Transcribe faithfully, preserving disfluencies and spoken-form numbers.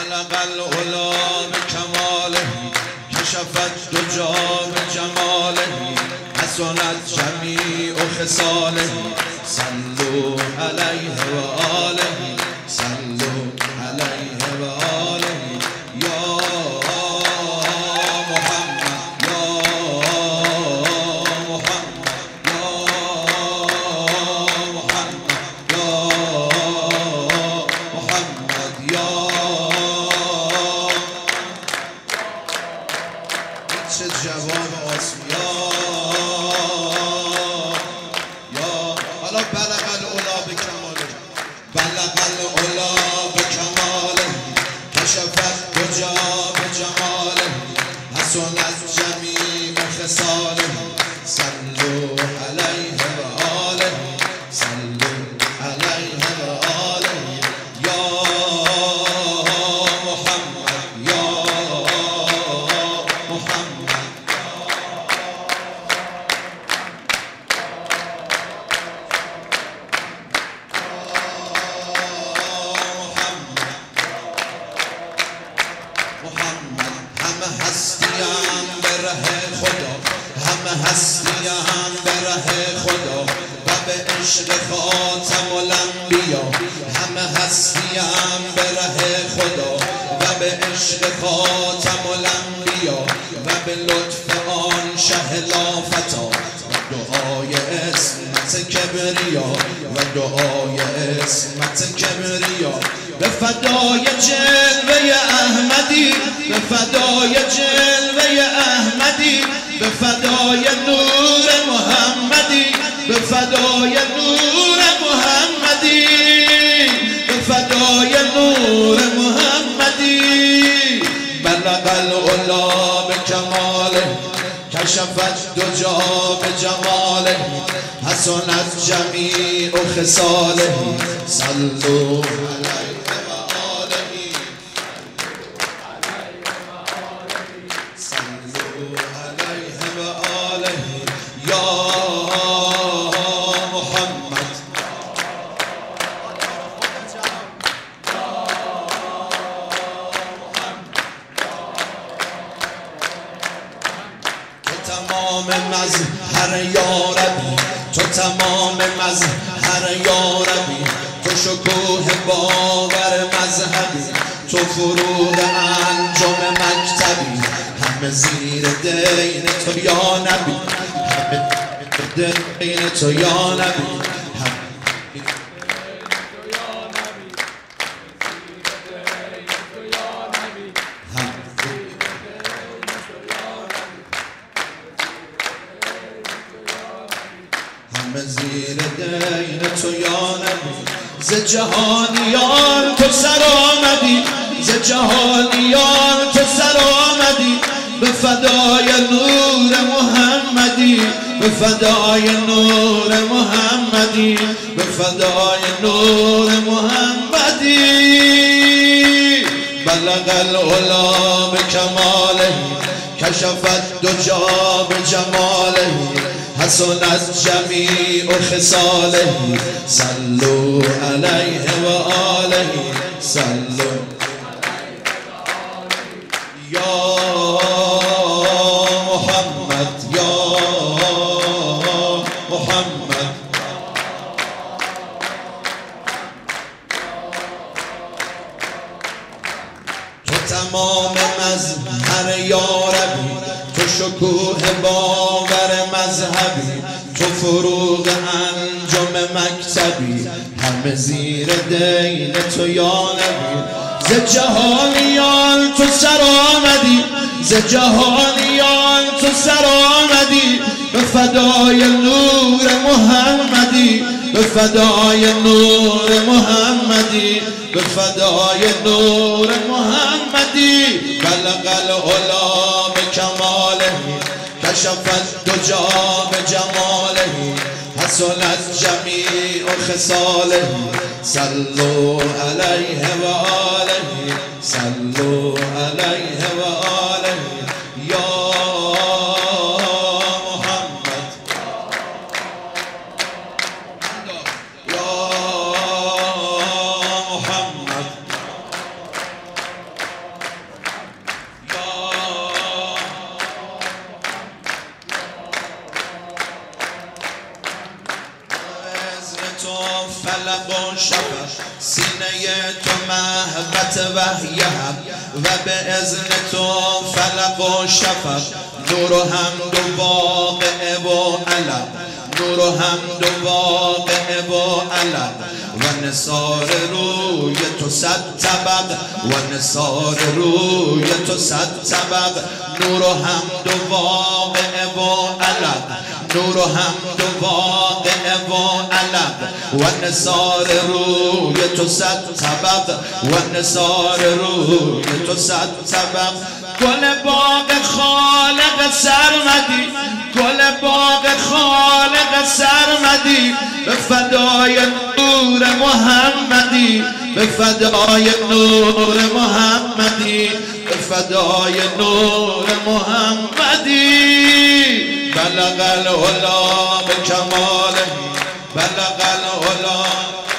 بلغ العلا بکماله کشفت دجا بجماله حسنت جمیع خصاله صلوا علیه و آله صلوا علیه و آله یا محمد یا محمد یا محمد یا محمد یا چه جواب آسیا یا حالا بلغ العلا بکماله بلغ العلا بکماله کشفت دجا بجماله حسنت جمیع خصاله صلوا علیه و آله صلوا علیه و آله یا محمد یا محمد محمد همه هستیم به ره خدا همه هستیم به ره خدا و به عشق خاتم الانبیا همه هستیم به ره خدا و به عشق خاتم الانبیا و به لطف آن شه لافتا دعای اسمت کبریا و دعای اسمت کبریا به فدای جلوه احمدی به فدای جلوه احمدی به فدای نور محمدی به فدای نور محمدی به فدای نور محمدی بلغ العلا بکماله کشفت دجا بجماله حسنت جمیع خصاله صلوا علیه و آله صلوا علیه و آله یا محمد تو تمام مظهر یا ربی تو تمام مظهر یا ربی تو شکوه باور مذهبی تو فروغ انجم مکتبی همه زیر دین تو یا نبی همه دین تو یا نبی همه زیر دین تو یا نبی ز جهانیان تو سر آمدی ز جهانیان تو سر آمدی به فدای نور محمدی به فدای نور محمدی به فدای نور محمدی بلغ العلا بکماله کشفت دجا بجماله حسنت جمیع خصاله صلوا علیه و آله صلوا یا محمد یا محمد تو تمام مظهر یا ربی تو شکوه باور مذهبی تو فروغ انجم مکتبی همه زیر دین تو یا نبی ز جهانیان تو سر آمدی ز جهانیان تو سر آمدی به فدای نور محمدی به فدای نور محمدی به فدای نور محمدی بلغ العلا بکماله کشفت دجا بجماله حسنت جمیع خصاله صلوا علیه و آله صلوا علیه و آله یا محمد یا محمد خط وحی حق و به اذن تو فلق و شفق نور و حمد و واقع و علم نور و حمد و واقع و علم و نثار روی تو صد طبق و نثار روی تو صد طبق نور و حمد و واقع و علم نور و حمد و واقع و علم و نثار روی تو صد طبق و نثار روی تو صد طبق گل باغ خالق سرمدی گل باغ خالق سرمدی به فدای نور محمدی به فدای نور محمدی به فدای نور محمدی بلغ العلا به کماله بلغ العلا